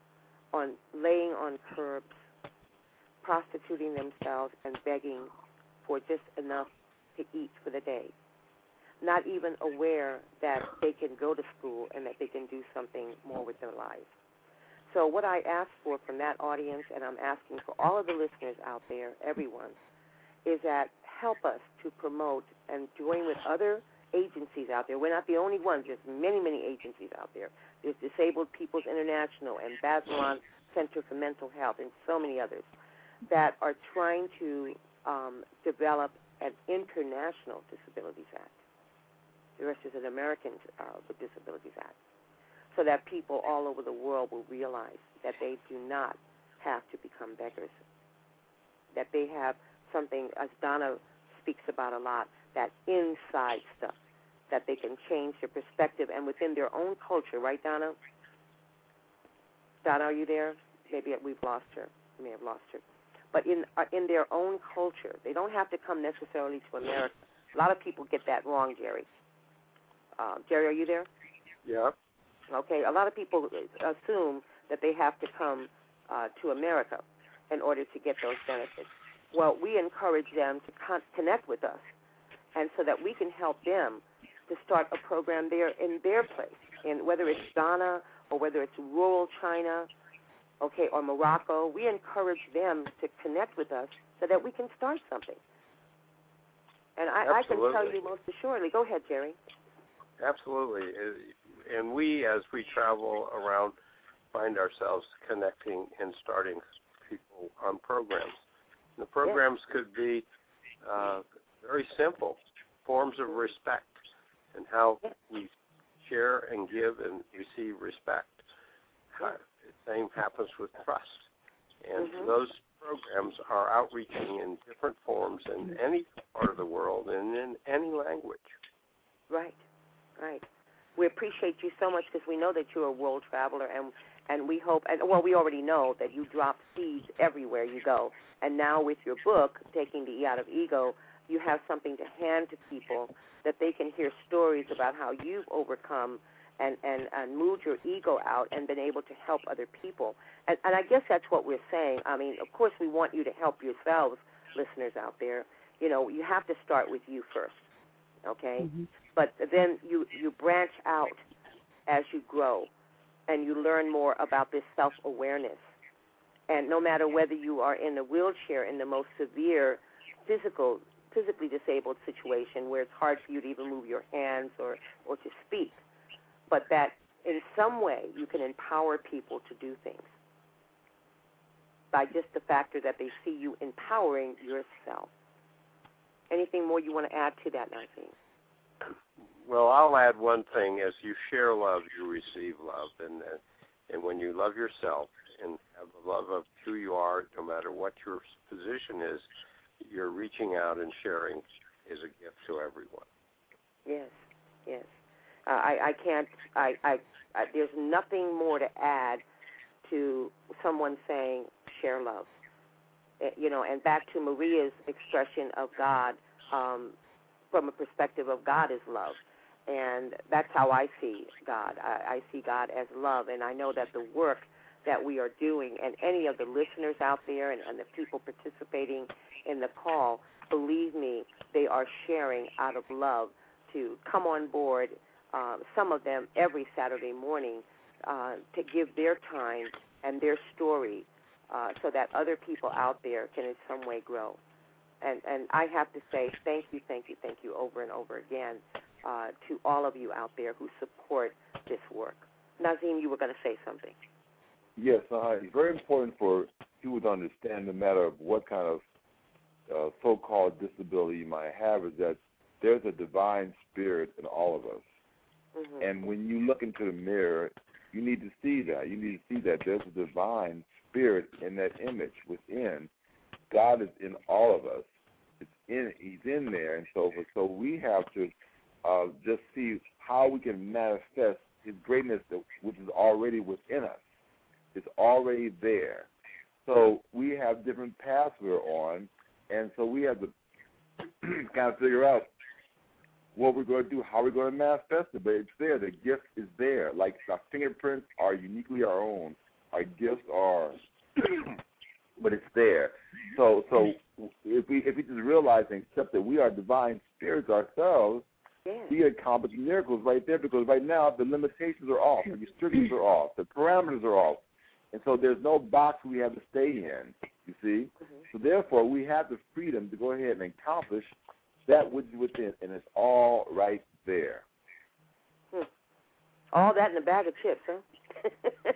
[SPEAKER 1] on laying on curbs, prostituting themselves and begging for just enough to eat for the day, not even aware that they can go to school and that they can do something more with their lives. So what I ask for from that audience, and I'm asking for all of the listeners out there, everyone, is that help us to promote and join with other agencies out there. We're not the only ones. There's many, many agencies out there. There's Disabled People's International and Bazelon Center for Mental Health and so many others that are trying to um, develop an international Disabilities Act. The rest is an American uh, with Disabilities Act, so that people all over the world will realize that they do not have to become beggars, that they have something, as Donna speaks about a lot, that inside stuff, that they can change their perspective and within their own culture. Right, Donna? Donna, are you there? Maybe we've lost her. We may have lost her. But in uh, in their own culture, they don't have to come necessarily to America. A lot of people get that wrong, Jerry. Uh, Jerry, are you there?
[SPEAKER 8] Yeah.
[SPEAKER 1] Okay. A lot of people assume that they have to come uh, to America in order to get those benefits. Well, we encourage them to con- connect with us, and so that we can help them to start a program there in their place, in whether it's Ghana or whether it's rural China, okay, or Morocco. We encourage them to connect with us so that we can start something. And I, I can tell you most assuredly. Go ahead, Jerry.
[SPEAKER 8] Absolutely. And we, as we travel around find ourselves connecting and starting people on programs. And the programs yeah. could be uh, very simple, forms of respect, and how yeah. we share and give and receive respect. Yeah. The same happens with trust. And mm-hmm. those programs are outreaching in different forms in any part of the world and in any language.
[SPEAKER 1] Right, right. We appreciate you so much because we know that you're a world traveler, and and we hope, and well, we already know that you drop seeds everywhere you go. And now with your book, Taking the E Out of Ego, you have something to hand to people that they can hear stories about how you've overcome and, and, and moved your ego out and been able to help other people. And, and I guess that's what we're saying. I mean, of course, we want you to help yourselves, listeners out there. You know, you have to start with you first, okay? Mm-hmm. But then you, you branch out as you grow, and you learn more about this self-awareness. And no matter whether you are in a wheelchair in the most severe physical, physically disabled situation where it's hard for you to even move your hands or, or to speak, but that in some way you can empower people to do things by just the factor that they see you empowering yourself. Anything more you want to add to that, Nazeem?
[SPEAKER 8] Well, I'll add one thing. As you share love, you receive love. And, uh, and when you love yourself and have the love of who you are, no matter what your position is, you're reaching out and sharing is a gift to everyone.
[SPEAKER 1] Yes, yes. Uh, I, I can't, I, I, I, there's nothing more to add to someone saying, share love. Uh, you know, and back to Maria's expression of God, um, from a perspective of God is love. And that's how I see God. I, I see God as love, and I know that the work that we are doing, and any of the listeners out there and, and the people participating in the call, believe me, they are sharing out of love to come on board, uh, some of them every Saturday morning, uh, to give their time and their story uh, so that other people out there can in some way grow. And, and I have to say thank you, thank you, thank you over and over again uh, to all of you out there who support this work. Nazeem, you were going to say something.
[SPEAKER 2] Yes, uh, it's very important for people to understand, no matter what kind of uh, so-called disability you might have, is that there's a divine spirit in all of us. Mm-hmm. And when you look into the mirror, you need to see that. You need to see that there's a divine spirit in that image within. God is in all of us. It's in, he's in there, and so forth. So we have to uh, just see how we can manifest his greatness, that, which is already within us. It's already there. So we have different paths we're on, and so we have to kind of figure out what we're going to do, how we're going to manifest it. But it's there. The gift is there. Like our fingerprints are uniquely our own. Our gifts are, but it's there. So, so if we if we just realize and accept that we are divine spirits ourselves, yeah. we accomplish miracles right there. Because right now the limitations are off, the restrictions are off, the parameters are off. And so there's no box we have to stay in, you see. Mm-hmm. So therefore, we have the freedom to go ahead and accomplish that which is within, and it's all right there.
[SPEAKER 1] Hmm. All that in a bag of chips, huh?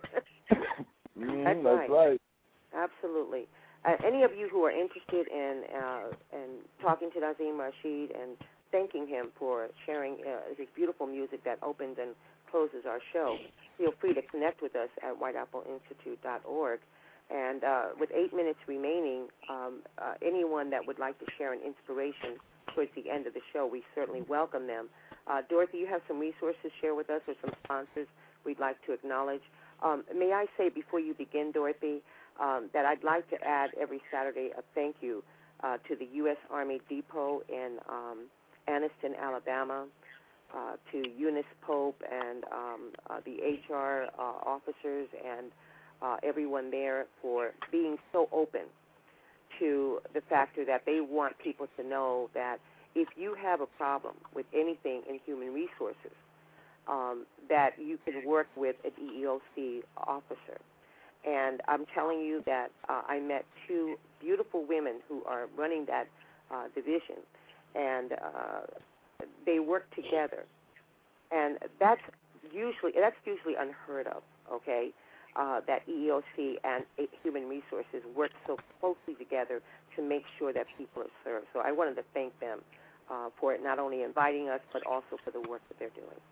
[SPEAKER 2] mm,
[SPEAKER 1] that's,
[SPEAKER 2] that's
[SPEAKER 1] right.
[SPEAKER 2] right.
[SPEAKER 1] Absolutely. Uh, any of you who are interested in uh, in talking to Nazeem Rashid and thanking him for sharing uh, his beautiful music that opens and closes our show, feel free to connect with us at white apple institute dot org. And uh, with eight minutes remaining, um, uh, anyone that would like to share an inspiration towards the end of the show, we certainly welcome them. Uh, Dorothy, you have some resources to share with us or some sponsors we'd like to acknowledge. Um, may I say before you begin, Dorothy, um, that I'd like to add every Saturday a thank you uh, to the U S Army Depot in um, Anniston, Alabama, Uh, to Eunice Pope and um, uh, the H R uh, officers and uh, everyone there for being so open to the factor that they want people to know that if you have a problem with anything in human resources, um, that you can work with an E E O C officer. And I'm telling you that uh, I met two beautiful women who are running that uh, division, and uh, they work together, and that's usually that's usually unheard of. Okay, uh, that E E O C and Human Resources work so closely together to make sure that people are served. So I wanted to thank them uh, for it, not only inviting us, but also for the work that they're doing.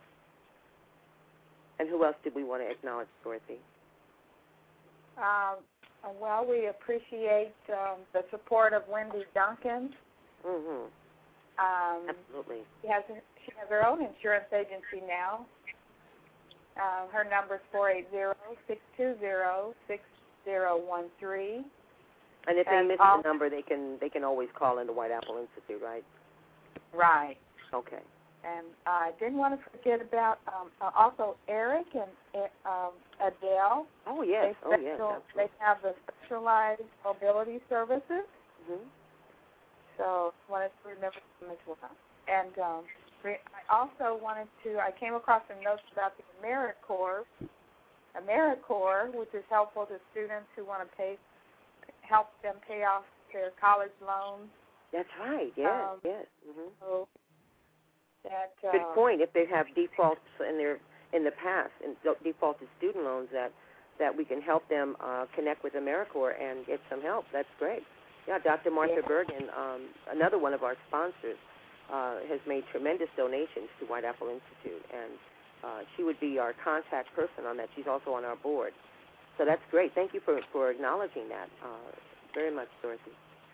[SPEAKER 1] And who else did we want to acknowledge, Dorothy?
[SPEAKER 3] Um, well, we appreciate um, the support of Wendy Duncan.
[SPEAKER 1] Mm-hmm.
[SPEAKER 3] Um,
[SPEAKER 1] Absolutely.
[SPEAKER 3] She has, she has her own insurance agency now. Uh, her number is four eight zero, six two zero, six zero one three.
[SPEAKER 1] And if
[SPEAKER 3] and
[SPEAKER 1] they miss
[SPEAKER 3] also,
[SPEAKER 1] the number, they can they can always call in the White Apple Institute, right?
[SPEAKER 3] Right.
[SPEAKER 1] Okay.
[SPEAKER 3] And I uh, didn't want to forget about um, uh, also Eric and um, Adele.
[SPEAKER 1] Oh, yes.
[SPEAKER 3] They
[SPEAKER 1] Oh, yes.
[SPEAKER 3] special, they have the specialized mobility services.
[SPEAKER 1] Mm-hmm.
[SPEAKER 3] So I wanted to remember them as well. And um, I also wanted to, I came across some notes about the AmeriCorps, AmeriCorps, which is helpful to students who want to pay, help them pay off their college loans.
[SPEAKER 1] That's right. Yes.
[SPEAKER 3] Um,
[SPEAKER 1] yes. Mm-hmm.
[SPEAKER 3] So that, uh,
[SPEAKER 1] Good point. If they have defaults in their in the past and defaulted student loans, that that we can help them uh, connect with AmeriCorps and get some help. That's great. Yeah, Doctor Martha
[SPEAKER 3] yeah.
[SPEAKER 1] Bergen, um, another one of our sponsors, uh, has made tremendous donations to White Apple Institute, and uh, she would be our contact person on that. She's also on our board. So that's great. Thank you for, for acknowledging that uh, very much, Dorothy.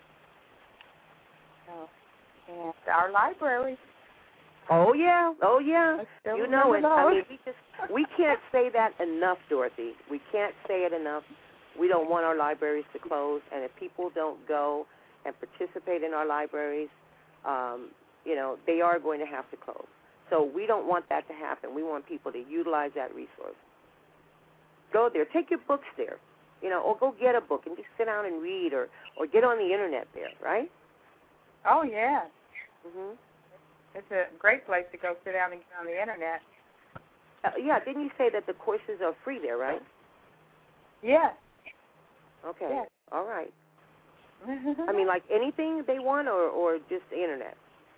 [SPEAKER 3] Oh, and our library.
[SPEAKER 1] Oh, yeah. Oh, yeah. You know it. I mean, we just we can't say that enough, Dorothy. We can't say it enough. We don't want our libraries to close, and if people don't go and participate in our libraries, um, you know, they are going to have to close. So we don't want that to happen. We want people to utilize that resource. Go there. Take your books there, you know, or go get a book and just sit down and read, or, or get on the Internet there, right?
[SPEAKER 3] Oh, yeah.
[SPEAKER 1] Mm-hmm.
[SPEAKER 3] It's a great place to go sit down and get on the Internet.
[SPEAKER 1] Uh, yeah, didn't you say that the courses are free there, right?
[SPEAKER 3] Yes.
[SPEAKER 1] Okay.
[SPEAKER 3] Yes.
[SPEAKER 1] All right. I mean, like anything they want, or, or just the Internet?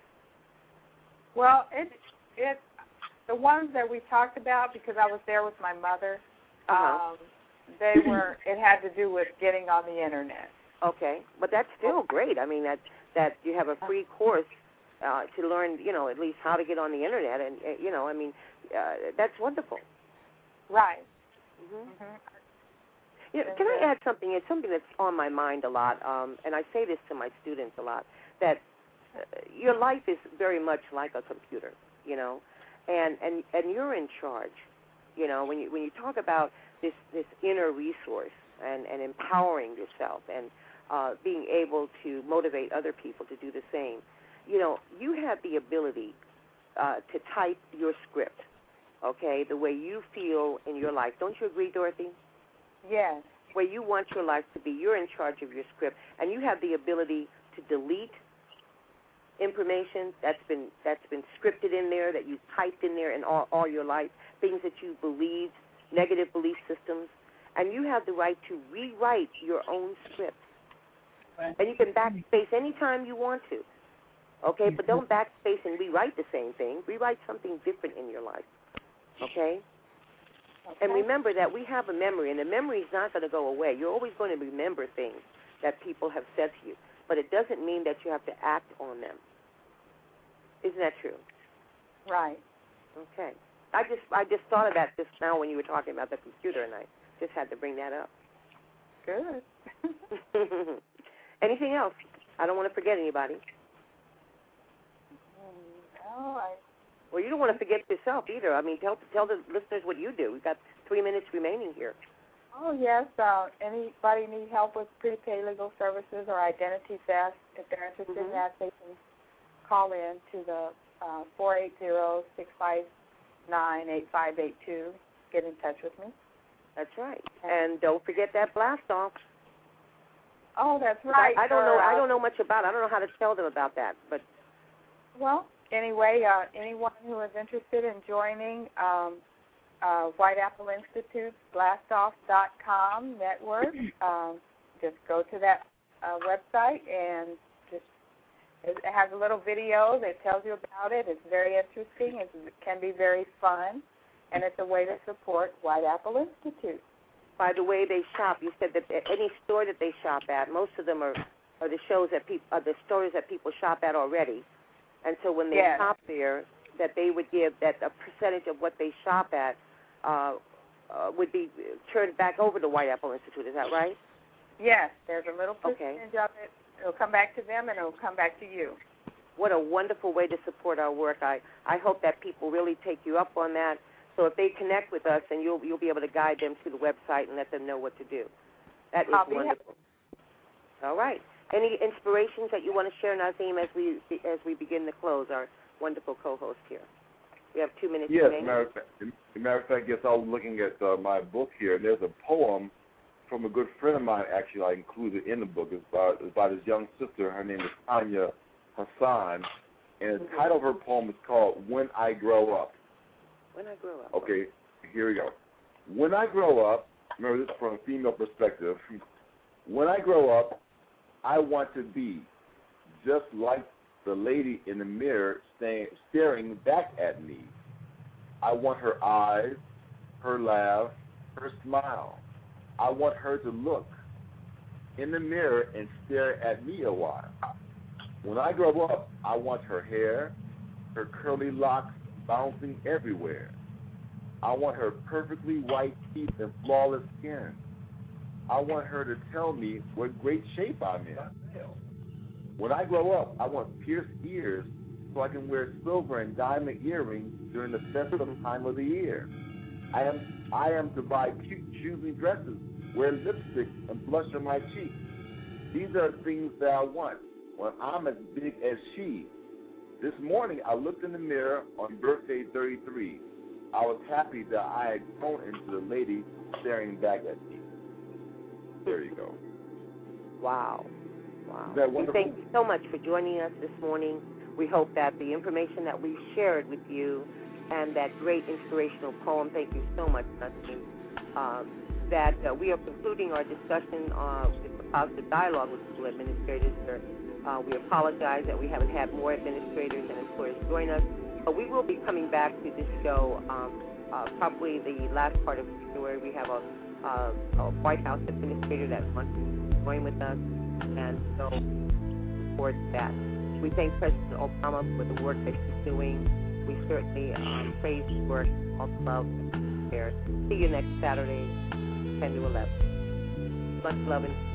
[SPEAKER 3] Well, it it the ones that we talked about, because I was there with my mother,
[SPEAKER 1] uh-huh.
[SPEAKER 3] um, they were, it had to do with getting on the Internet.
[SPEAKER 1] Okay. But that's still great. I mean, that, that you have a free course uh, to learn, you know, at least how to get on the Internet. And, uh, you know, I mean, uh, that's wonderful.
[SPEAKER 3] Right.
[SPEAKER 1] Mm-hmm.
[SPEAKER 3] Mm-hmm.
[SPEAKER 1] You know, can I add something? It's something that's on my mind a lot, um, and I say this to my students a lot, that uh, your life is very much like a computer, you know, and, and, and you're in charge. You know, when you when you talk about this, this inner resource and, and empowering yourself and uh, being able to motivate other people to do the same, you know, you have the ability uh, to type your script, okay, the way you feel in your life. Don't you agree, Dorothy?
[SPEAKER 3] Yes.
[SPEAKER 1] Where you want your life to be. You're in charge of your script, and you have the ability to delete information that's been that's been scripted in there, that you've typed in there in all, all your life, things that you believed, negative belief systems, and you have the right to rewrite your own script. Right. And you can backspace anytime you want to, okay? But don't backspace and rewrite the same thing. Rewrite something different in your life, okay? Okay. And remember that we have a memory, and the memory is not going to go away. You're always going to remember things that people have said to you, but it doesn't mean that you have to act on them. Isn't that true?
[SPEAKER 3] Right.
[SPEAKER 1] Okay. I just I just thought of that just now when you were talking about the computer, and I just had to bring that up.
[SPEAKER 3] Good.
[SPEAKER 1] Anything else? I don't want to forget anybody.
[SPEAKER 3] No, I...
[SPEAKER 1] Well, you don't want to forget yourself either. I mean, tell tell the listeners what you do. We've got three minutes remaining here.
[SPEAKER 3] Oh, yes. Uh, anybody need help with prepaid legal services or identity theft? If they're interested
[SPEAKER 1] mm-hmm.
[SPEAKER 3] in that, they can call in to the uh, four eight zero, six five nine, eight five eight two. Get in touch with me.
[SPEAKER 1] That's right. And don't forget that blast off.
[SPEAKER 3] Oh, that's right.
[SPEAKER 1] I, I don't know.
[SPEAKER 3] Uh,
[SPEAKER 1] I don't know much about it. I don't know how to tell them about that. But
[SPEAKER 3] well, anyway, uh, anyone who is interested in joining um, uh, White Apple Institute's blast off dot com network, um, just go to that uh, website and just it has a little video that tells you about it. It's very interesting. It's, it can be very fun, and it's a way to support White Apple Institute.
[SPEAKER 1] by the way they shop. You said that any store that they shop at, most of them are, are the shows that people, are the stores that people shop at already. And so when they
[SPEAKER 3] yes.
[SPEAKER 1] shop there, that they would give that a percentage of what they shop at uh, uh, would be turned back over to White Apple Institute. Is that right?
[SPEAKER 3] Yes, there's a little percentage
[SPEAKER 1] okay.
[SPEAKER 3] of it. It'll come back to them, and it'll come back to you.
[SPEAKER 1] What a wonderful way to support our work. I, I hope that people really take you up on that. So if they connect with us, then you'll you'll be able to guide them to the website and let them know what to do. That is wonderful. Happy. All right. Any inspirations that you want to share, Nazim, as we as we begin to close? Our wonderful co-host here. We have two minutes.
[SPEAKER 2] Yes,
[SPEAKER 1] remaining.
[SPEAKER 2] matter of fact, matter of fact, yes, I was looking at uh, my book here, and there's a poem from a good friend of mine. Actually, I included in the book. It's about, it's about his young sister. Her name is Tanya Hassan, and the title of her poem is called "When I Grow Up."
[SPEAKER 1] When I grow up.
[SPEAKER 2] Okay, here we go. When I grow up, remember this from a female perspective. When I grow up, I want to be just like the lady in the mirror staying, staring back at me. I want her eyes, her laugh, her smile. I want her to look in the mirror and stare at me a while. When I grow up, I want her hair, her curly locks bouncing everywhere. I want her perfectly white teeth and flawless skin. I want her to tell me what great shape I'm in. When I grow up, I want pierced ears so I can wear silver and diamond earrings during the festive time of the year. I am I am to buy cute choosy dresses, wear lipstick, and blush on my cheeks. These are things that I want when I'm as big as she. This morning, I looked in the mirror on birthday thirty-three. I was happy that I had grown into the lady staring back at me. There you go.
[SPEAKER 1] Wow. Wow.
[SPEAKER 2] Is that
[SPEAKER 1] we
[SPEAKER 2] wonderful?
[SPEAKER 1] thank you so much for joining us this morning. We hope that the information that we shared with you and that great inspirational poem, thank you so much, Dustin, uh, that uh, we are concluding our discussion uh, with the positive dialogue with school administrators. Uh, we apologize that we haven't had more administrators and employers join us, but we will be coming back to this show um, uh, probably the last part of February. We have a, uh, a White House administrator that wants to join with us, and so support that. We thank President Obama for the work that he's doing. We certainly um, praise his work. Also love there. See you next Saturday, ten to eleven. Much love and